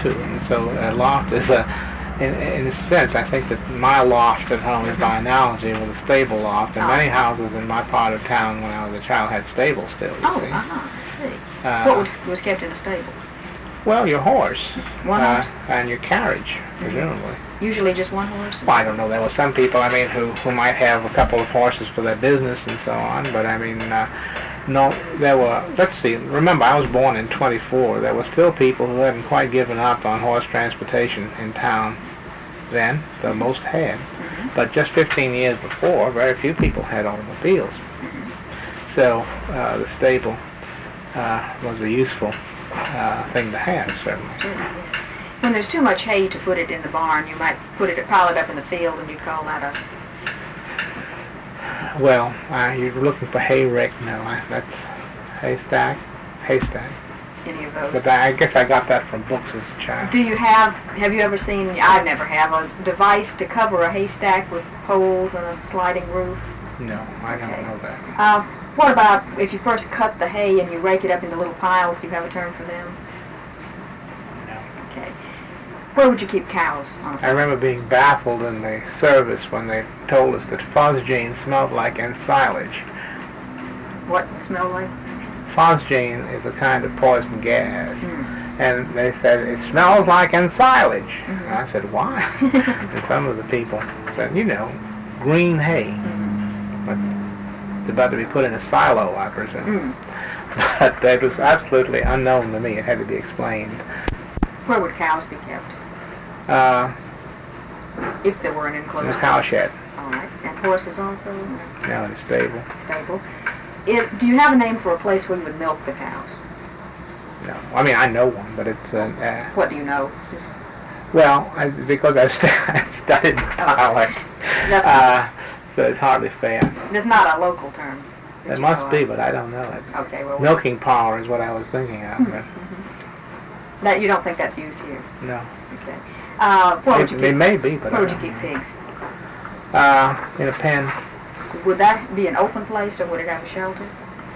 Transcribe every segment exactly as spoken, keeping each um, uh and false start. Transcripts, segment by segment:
too. And so a loft is a, in, in a sense, I think that my loft at home is by analogy with a stable loft. And Oh. many houses in my part of town when I was a child had stables still, you Oh, see. uh-huh, I see. Uh, What was, was kept in a stable? Well, your horse. One uh, horse? And your carriage, presumably. Usually just one horse? Well, I don't know. There were some people, I mean, who, who might have a couple of horses for their business and so on, but I mean, uh, no, there were, let's see, remember I was born in twenty-four. There were still people who hadn't quite given up on horse transportation in town then, though most had. Mm-hmm. But just fifteen years before, very few people had automobiles. Mm-hmm. So uh, the stable uh, was a useful uh, thing to have, certainly. Sure, yes. When there's too much hay to put it in the barn, you might put it, pile it up in the field, and you call that a... Well, uh, you're looking for hay rick, no, I, that's haystack, haystack. Any of those. But I, I guess I got that from books as a child. Do you have, have you ever seen, I never have, a device to cover a haystack with poles and a sliding roof? No, I don't Okay. know that. Uh, what about if you first cut the hay and you rake it up into little piles, do you have a term for them? No. Okay. Where would you keep cows on a I farm? remember being baffled in the service when they told us that phosgene smelled like ensilage. What smell like? Phosgene is a kind of poison gas. Mm. And they said, it smells like ensilage. Mm-hmm. And I said, why? And some of the people said, you know, green hay. Mm-hmm. But it's about to be put in a silo, I presume. Mm. But that was absolutely unknown to me. It had to be explained. Where would cows be kept? Uh, If there were an in a enclosed cow shed. All right. And horses also? No, in a stable. Stable. If, do you have a name for a place where you would milk the cows? No. I mean, I know one, but it's, uh, uh, What do you know? Just, well, I, because I've, st- I've studied dialect, that's, uh, so it's hardly fair. there's not a local term. that It you must know be, of. but I don't know it. Okay, well, Milking parlor is what I was thinking of, but that you don't think that's used here. no. Okay. Uh, where would It, you it keep? may be, but Where I would you don't keep know. pigs? Uh, in a pen. Would that be an open place, or would it have a shelter?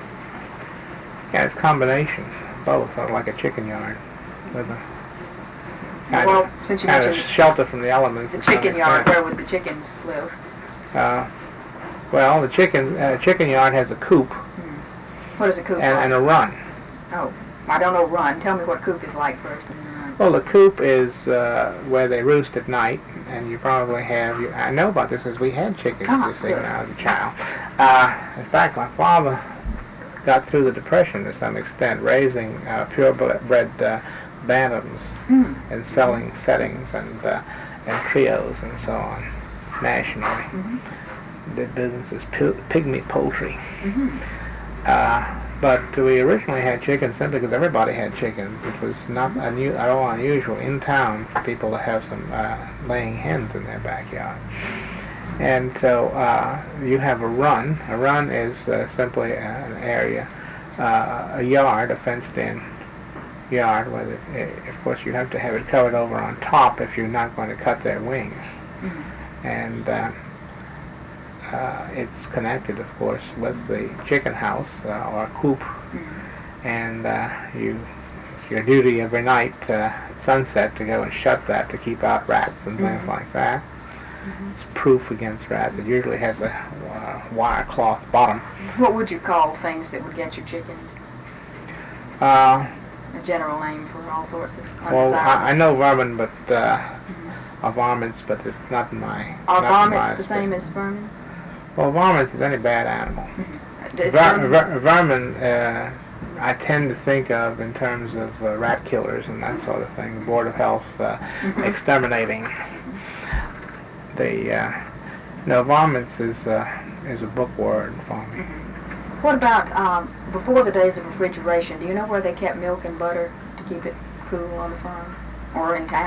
Yeah, it's a combination. Both, sort of like a chicken yard. With a kind Well, of, since you kind of mentioned shelter from the elements. the to some chicken yard, extent. where would the chickens live? Uh, well, the chicken uh, chicken yard has a coop What is a coop and, like? and a run. Oh, I don't know run. Tell me what coop is like first. And then run. Well, the coop is uh, where they roost at night, and you probably have. You, I know about this because we had chickens, Ah, you see, good. when I was a child. Uh, in fact, my father got through the Depression to some extent, raising uh, purebred uh, bantams Mm. and selling settings and uh, and trios and so on nationally. Mhm. Did business as pi- pygmy poultry. Mhm. Uh, but we originally had chickens simply because everybody had chickens. It was not unu- at all unusual in town for people to have some uh, laying hens in their backyard. And so uh, you have a run. A run is uh, simply an area, uh, a yard, a fenced-in yard. Where the, uh, of course, you have to have it covered over on top if you're not going to cut their wings. Mhm. And uh, uh, it's connected, of course, with the chicken house uh, or coop. Mhm. And uh, you, it's your duty every night uh, at sunset to go and shut that to keep out rats and things Mhm. like that. Mhm. It's proof against rats. It usually has a uh, wire cloth bottom. What would you call things that would get your chickens? Uh, A general name for all sorts of well, undesirable. I, I know vermin, but uh, of varmints, but it's not in my. Are not in varmints my the same as vermin? Well, varmints is any bad animal. Is Ver, vermin- ver, vermin, uh, I tend to think of in terms of uh, rat killers and that sort of thing. Board of Health uh, Mhm. exterminating. The uh, no, varmints is uh, is a book word for me. What about um, before the days of refrigeration? Do you know where they kept milk and butter to keep it cool on the farm or in town?